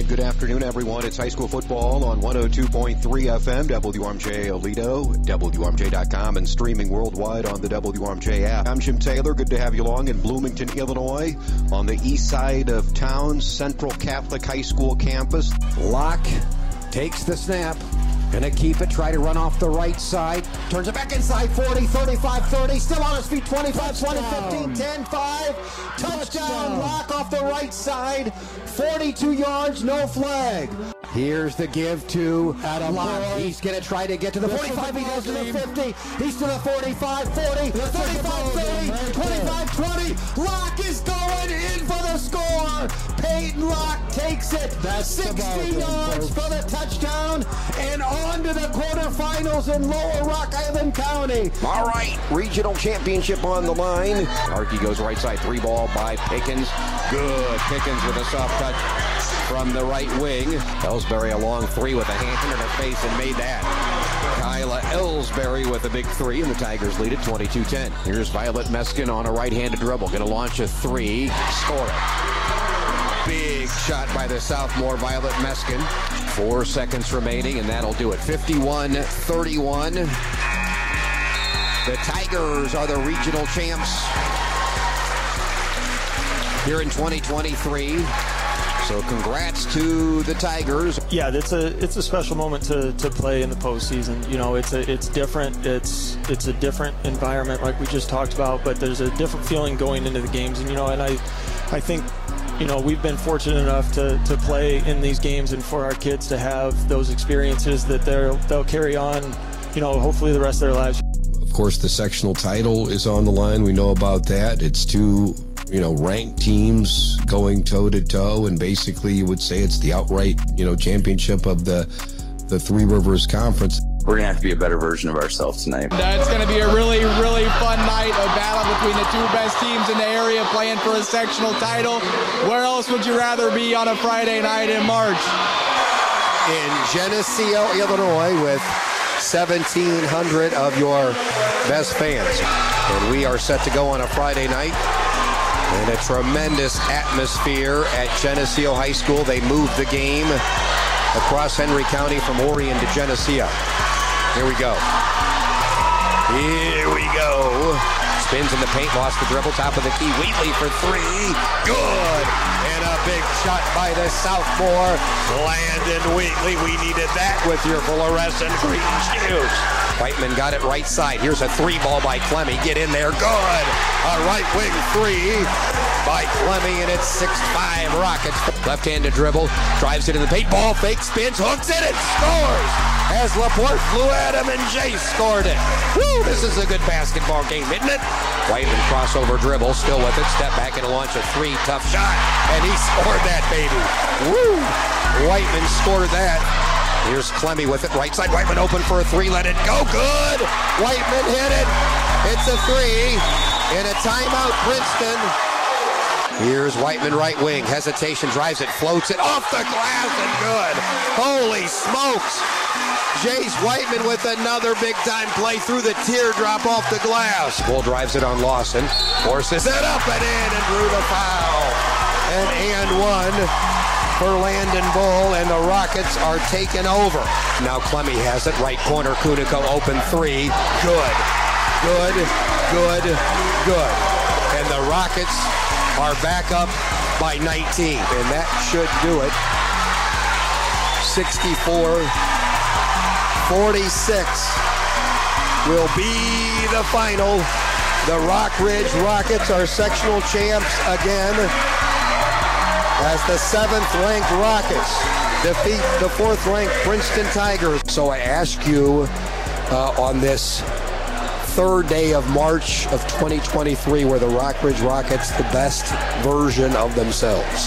right, good afternoon, everyone. It's high school football on 102.3 FM, WRMJ Aledo, WRMJ.com, and streaming worldwide on the WRMJ app. I'm Jim Taylor. Good to have you along in Bloomington, Illinois, on the east side of town, Central Catholic High School campus. Locke takes the snap. Gonna keep it, try to run off the right side. Turns it back inside, 40, 35, 30. Still on his feet, 25, 20, 15, 10, 5. Touchdown, Locke off the right side. 42 yards, no flag. Here's the give to Locke. He's gonna try to get to the 45. He goes to the 50. He's to the 45, 40, 35, 30, 25, 20. Locke is going in for the score. Peyton Locke takes it. 60 yards for the touchdown and on to the quarterfinals in Lower Rock Island County. All right, regional championship on the line. Harkey goes right side, 3 ball by Pickens. Good. Pickens with a soft touch from the right wing. Ellsbury a long 3 with a hand in her face and made that. Kyla Ellsbury with a big 3, and the Tigers lead it 22-10. Here's Violet Meskin on a right-handed dribble. Going to launch a 3. Score it. Big shot by the sophomore Violet Meskin. 4 seconds remaining, and that'll do it. 51-31. The Tigers are the regional champs here in 2023. So congrats to the Tigers. Yeah, it's a special moment to play in the postseason. You know, it's different. It's a different environment, like we just talked about. But there's a different feeling going into the games, and I think, we've been fortunate enough to play in these games, and for our kids to have those experiences that they'll carry on, hopefully the rest of their lives. Of course, the sectional title is on the line. We know about that. It's 2 ranked teams going toe-to-toe, and basically you would say it's the outright, championship of the Three Rivers Conference. We're going to have to be a better version of ourselves tonight. It's going to be a really, really fun night, a battle between the 2 best teams in the area playing for a sectional title. Where else would you rather be on a Friday night in March? In Geneseo, Illinois, with 1,700 of your best fans. And we are set to go on a Friday night. And a tremendous atmosphere at Geneseo High School. They moved the game across Henry County from Orion to Geneseo. Here we go. Here we go. Spins in the paint, lost the dribble, top of the key. Wheatley for 3. Good. And a big shot by the sophomore, Landon Wheatley. We needed that with your fluorescent green shoes. Whiteman got it right side. Here's a 3 ball by Clemmy. Get in there. Good. A right wing 3 by Clemmy, and it's 6-5 Rockets. Left-handed dribble. Drives it in the paint. Ball fake. Spins. Hooks it and scores. As Laporte flew at him and Jace scored it. Woo! This is a good basketball game, isn't it? Whiteman crossover dribble. Still with it. Step back and launch a 3. Tough shot. And he scored that baby. Woo! Whiteman scored that. Here's Clemmy with it right side. Whiteman open for a 3. Let it go. Good. Whiteman hit it. It's a 3. And a timeout, Princeton. Here's Whiteman right wing. Hesitation. Drives it. Floats it off the glass and good. Holy smokes. Jace Whiteman with another big-time play through the teardrop off the glass. Bull drives it on Lawson. Forces it up and in and drew the foul. And 1 for Landon Bull, and the Rockets are taken over. Now Clemmy has it. Right corner, Kunico open 3. Good. Good. Good. Good. And the Rockets are back up by 19. And that should do it. 64-46 will be the final. The Rock Ridge Rockets are sectional champs again, as the 7th-ranked Rockets defeat the 4th-ranked Princeton Tigers. So I ask you on this 3rd day of March of 2023, were the Rock Ridge Rockets the best version of themselves?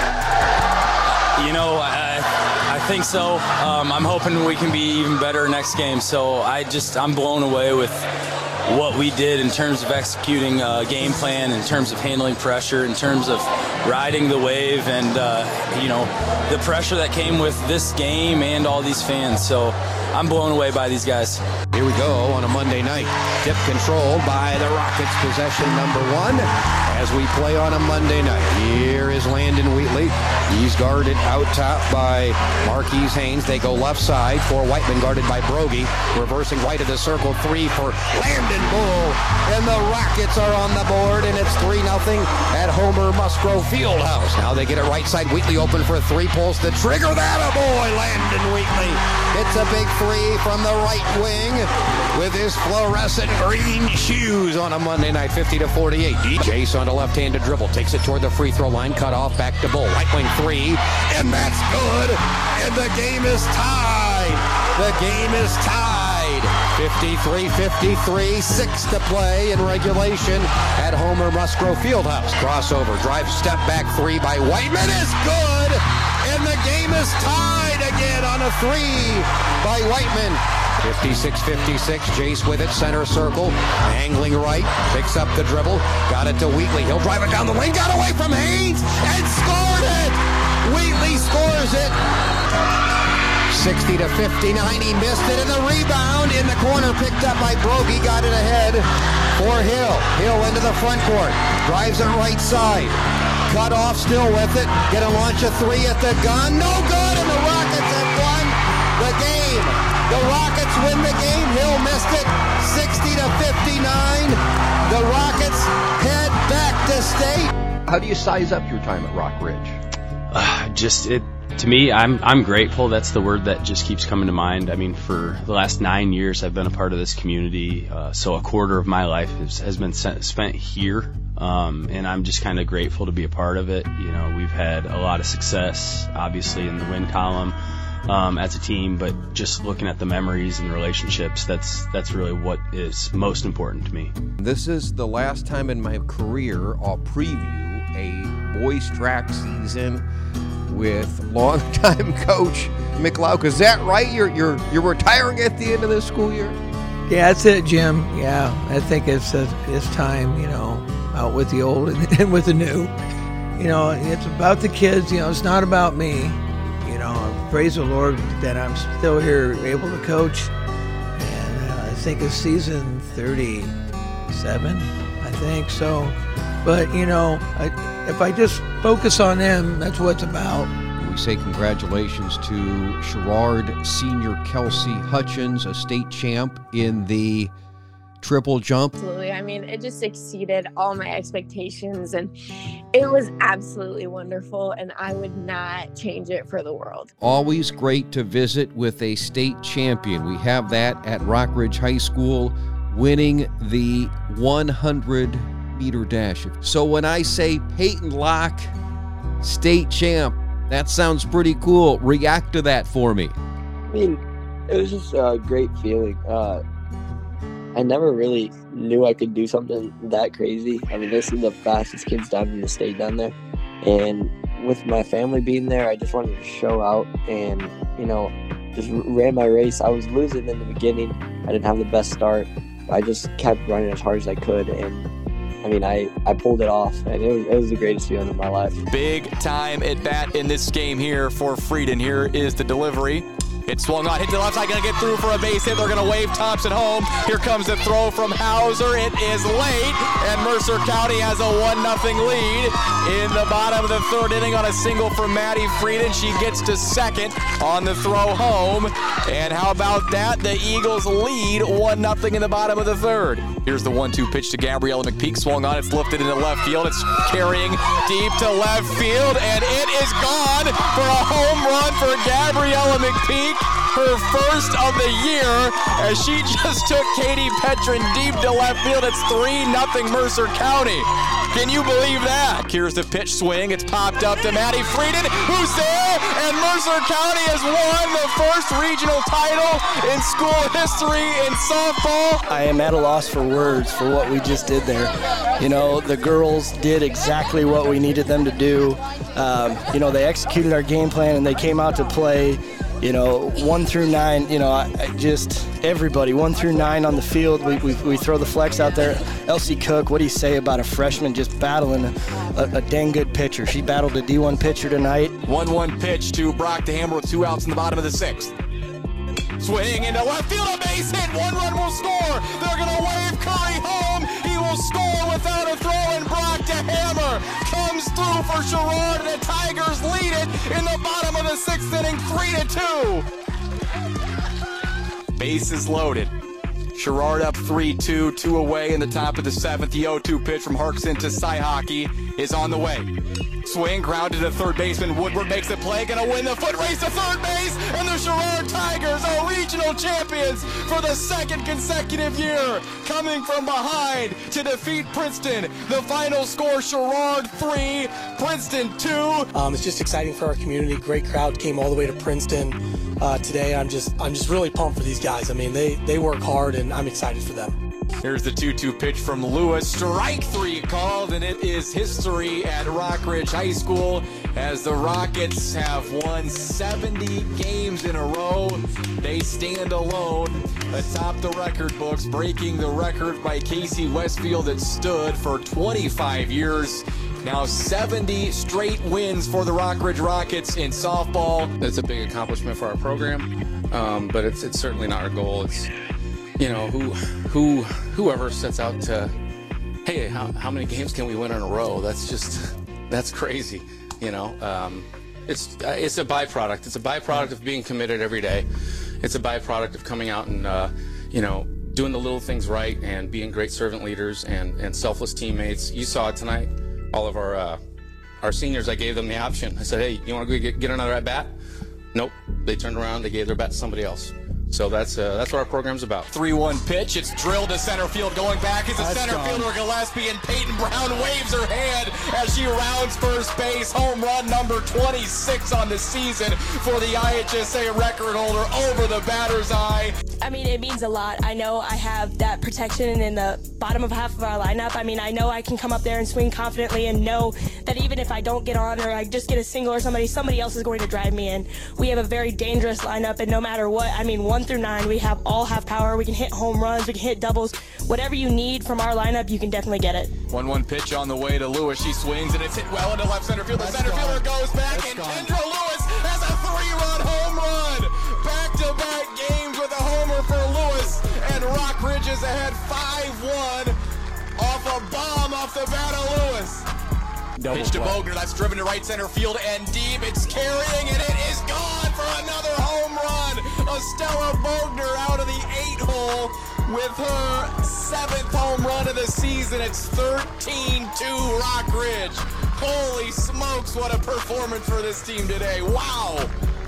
I think so. I'm hoping we can be even better next game. So I'm blown away with what we did in terms of executing a game plan, in terms of handling pressure, in terms of riding the wave, and the pressure that came with this game and all these fans. So I'm blown away by these guys. Here Here we go on a Monday night. Tip controlled by the Rockets, possession number 1 as we play on a Monday night. Here is Landon Wheatley. He's guarded out top by Marquise Haynes. They go left side for Whiteman, guarded by Brogy. Reversing right of the circle, 3 for Landon Bull. And the Rockets are on the board, and it's 3-0 at Homer Musgrove Fieldhouse. Now they get it right side. Wheatley open for 3, pulls the trigger. That a boy, Landon Wheatley. It's a big 3 from the right wing with his fluorescent green shoes on a Monday night, 50-48. Jace on a left-handed dribble, takes it toward the free throw line, cut off, back to Bull. Right wing 3, and that's good. And the game is tied. The game is tied. 53-53, 6 to play in regulation at Homer Musgrove Fieldhouse. Crossover, drive, step back 3 by Whiteman is good. And the game is tied again on a 3 by Whiteman. 56-56, Jace with it, center circle, angling right, picks up the dribble, got it to Wheatley. He'll drive it down the lane, got away from Haynes, and scored it! Wheatley scores it. 60-59, he missed it, and the rebound in the corner picked up by Brogy, got it ahead for Hill. Hill into the front court, drives it right side, cut off, still with it, gonna launch a 3 at the gun, no good, and the Rockets have won the game. The Rockets win the game, Hill missed it, 60-59, the Rockets head back to state. How do you size up your time at Rock Ridge? To me, I'm grateful. That's the word that just keeps coming to mind. I mean, for the last 9 years, I've been a part of this community. So a quarter of my life has been spent here. And I'm just kind of grateful to be a part of it. You know, we've had a lot of success, obviously, in the win column as a team, but just looking at the memories and the relationships, that's really what is most important to me. This is the last time in my career I'll preview a boys track season with longtime coach Mick Lauck. Is that right? You're retiring at the end of this school year? Yeah, that's it, Jim. Yeah, I think it's time, you know, out with the old and with the new. You know, it's about the kids. You know, it's not about me. You know, praise the Lord that I'm still here, able to coach. And I think it's season 37, I think so. But, you know, if I just focus on them, that's what it's about. We say congratulations to Sherrard Senior Kelsey Hutchins, a state champ in the triple jump. Absolutely. I mean, it just exceeded all my expectations, and it was absolutely wonderful, and I would not change it for the world. Always great to visit with a state champion. We have that at Rock Ridge High School, winning the 100-meter dash. So when I say Peyton Locke, state champ, that sounds pretty cool. React to that for me. I mean, it was just a great feeling. I never really knew I could do something that crazy. I mean, this is the fastest kids down in the state down there. And with my family being there, I just wanted to show out and, you know, just ran my race. I was losing in the beginning. I didn't have the best start. I just kept running as hard as I could, and I mean, I pulled it off, and it was the greatest feeling of my life. Big time at bat in this game here for Frieden. Here is the delivery. It swung on, hit to the left side, going to get through for a base hit. They're going to wave Thompson home. Here comes the throw from Hauser. It is late, and Mercer County has a 1-0 lead in the bottom of the third inning on a single from Maddie Frieden. She gets to second on the throw home. And how about that? The Eagles lead 1-0 in the bottom of the third. Here's the 1-2 pitch to Gabriella McPeak. Swung on, it's lifted into left field. It's carrying deep to left field, and it is gone for a home run for Gabriella McPeak. Her first of the year, as she just took Katie Petrin deep to left field. It's 3-0 Mercer County. Can you believe that? Here's the pitch swing. It's popped up to Maddie Frieden, who's there, and Mercer County has won the first regional title in school history in softball. I am at a loss for words for what we just did there. You know, the girls did exactly what we needed them to do. You know, they executed our game plan, and they came out to play. You know, 1 through 9, you know, everybody, 1 through 9 on the field. We throw the flex out there. Elsie Cook, what do you say about a freshman just battling a dang good pitcher? She battled a D1 pitcher tonight. 1-1 pitch to Brock to Hammer with 2 outs in the bottom of the 6th. Swing into left field, a base hit. 1 run will score. They're going to wave Curry home. He will score without a throw, and Brock DeHammer comes through for Sherrard, and the Tigers lead it in the bottom of the 6th inning, 3-2. Bases loaded. Sherrard up 3-2, 2 away in the top of the 7th. The 0-2 pitch from Harkson to Saihaki is on the way. Swing, grounded to third baseman. Woodward makes the play, gonna win the foot race to third base, and the Sherrard Tigers are regional champions for the 2nd consecutive year, coming from behind to defeat Princeton. The final score, Sherrard 3, Princeton 2. It's just exciting for our community. Great crowd came all the way to Princeton today. I'm just really pumped for these guys. I mean, they work hard, and I'm excited for them. Here's the 2-2 pitch from Lewis. Strike 3 called, and it is history at Rockridge High School as the Rockets have won 70 games in a row. They stand alone atop the record books, breaking the record by Casey Westfield that stood for 25 years. Now 70 straight wins for the Rockridge Rockets in softball. That's a big accomplishment for our program, but it's certainly not our goal. It's, you know, whoever sets out to, hey, how many games can we win in a row? That's crazy. You know, it's a byproduct. It's a byproduct of being committed every day. It's a byproduct of coming out and you know, doing the little things right and being great servant leaders and selfless teammates. You saw it tonight. All of our seniors, I gave them the option. I said, hey, you want to go get another at bat? Nope. They turned around. They gave their bat to somebody else. So that's what our program's about. 3-1 pitch. It's drilled to center field. Going back is the center fielder Gillespie, and Peyton Brown waves her hand as she rounds first base. Home run number 26 on the season for the IHSA record holder over the batter's eye. I mean, it means a lot. I know I have that protection in the bottom of half of our lineup. I mean, I know I can come up there and swing confidently and know that even if I don't get on or I just get a single or somebody else is going to drive me in. We have a very dangerous lineup, and no matter what, I mean, 1 through 9, we all have power. We can hit home runs, we can hit doubles. Whatever you need from our lineup, you can definitely get it. 1-1 pitch on the way to Lewis. She swings, and it's hit well into left center field. The center fielder goes back, and Kendra Lewis has a 3-run home run. Back-to-back games with a homer for Lewis, and Rockridge is ahead 5-1 off a bomb off the bat of Lewis. Pitch to Bogner, that's driven to right center field and deep. It's carrying, and it is gone for another home run. Estella Bogner out of the 8-hole with her 7th home run of the season. It's 13-2 Rockridge. Holy smokes, what a performance for this team today. Wow.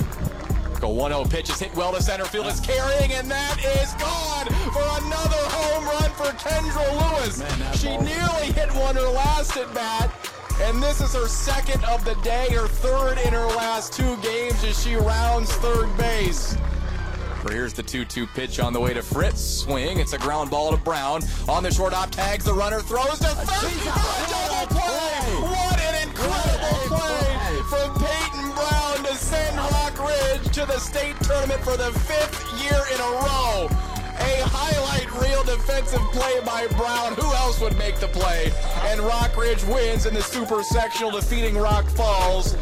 Go 1-0 pitch is hit well to center field. It's carrying, and that is gone for another home run for Kendra Lewis. She nearly hit one her last at bat, and this is her 2nd of the day, her 3rd in her last 2 games as she rounds third base. Here's the 2-2 pitch on the way to Fritz. Swing, it's a ground ball to Brown. On the short hop, tags the runner, throws to third for a double play. What an incredible play from Peyton Brown to send Rockridge to the state tournament for the 5th year in a row. A highlight reel defensive play by Brown. Who else would make the play? And Rockridge wins in the super sectional, defeating Rock Falls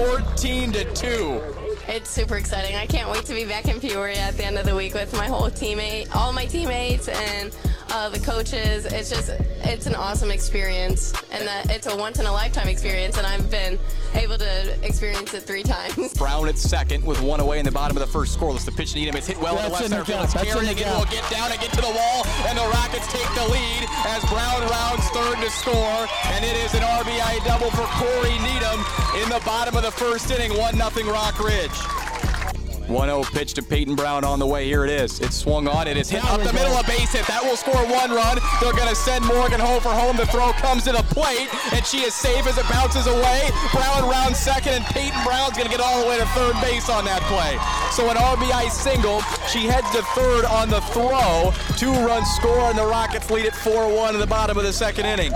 14-2. It's super exciting. I can't wait to be back in Peoria at the end of the week with my whole teammate, all my teammates, and the coaches. It's an awesome experience, and it's a once-in-a-lifetime experience, and I've been able to experience it 3 times. Brown at 2nd with 1 away in the bottom of the 1st scoreless. The pitch to Needham. It's hit well in the left center field. It's carrying it. Will get down and get to the wall, and the Rockets take the lead as Brown rounds 3rd to score, and it is an RBI double for Corey Needham in the bottom of the 1st inning. 1-0 Rockridge. 1-0 pitch to Peyton Brown on the way. Here it is. It's swung on. It is hit up the middle, a base hit. That will score 1 run. They're going to send Morgan home for home. The throw comes to the plate, and she is safe as it bounces away. Brown rounds 2nd, and Peyton Brown's going to get all the way to third base on that play. So an RBI single. She heads to third on the throw. 2-run score, and the Rockets lead at 4-1 in the bottom of the 2nd inning.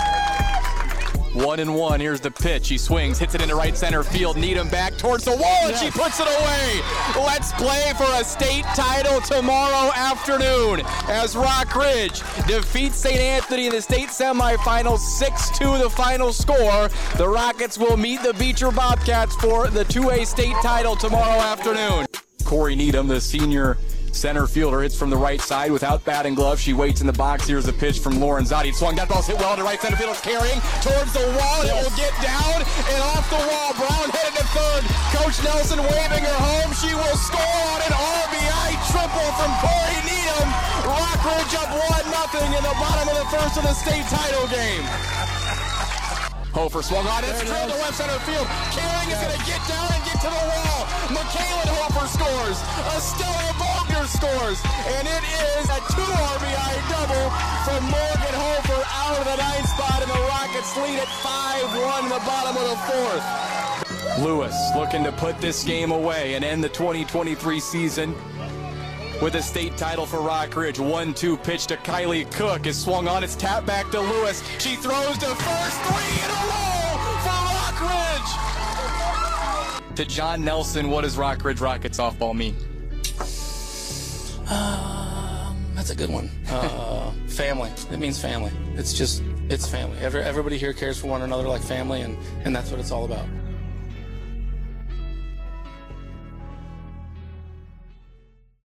1-1. Here's the pitch. He swings, hits it into right center field. Needham back towards the wall, and she puts it away. Let's play for a state title tomorrow afternoon as Rockridge defeats St. Anthony in the state semifinals. 6-2 the final score. The Rockets will meet the Beecher Bobcats for the 2A state title tomorrow afternoon. Corey Needham, the senior center fielder. Hits from the right side without batting glove. She waits in the box. Here's a pitch from Lauren Zotti. Swung. That ball's hit well to right center field. It's carrying towards the wall. It will get down and off the wall. Brown headed to third. Coach Nelson waving her home. She will score on an RBI triple from Corey Needham. Rockridge up 1-0 in the bottom of the first of the state title game. Hofer swung on. It's drilled to left center field. Caring is going to get down and get to the wall. McKaylin Hofer scores. Estella Bogner scores. And it is a 2 RBI double from Morgan Hofer out of the 9th spot. And the Rockets lead at 5-1 in the bottom of the 4th. Lewis looking to put this game away and end the 2023 season with a state title for Rockridge. 1-2 pitch to Kylie Cook is swung on. It's tapped back to Lewis. She throws to first. 3 in a row for Rockridge. To John Nelson, what does Rockridge Rocket softball mean? That's a good one. Family. It means family. It's family. Everybody here cares for one another like family, and that's what it's all about.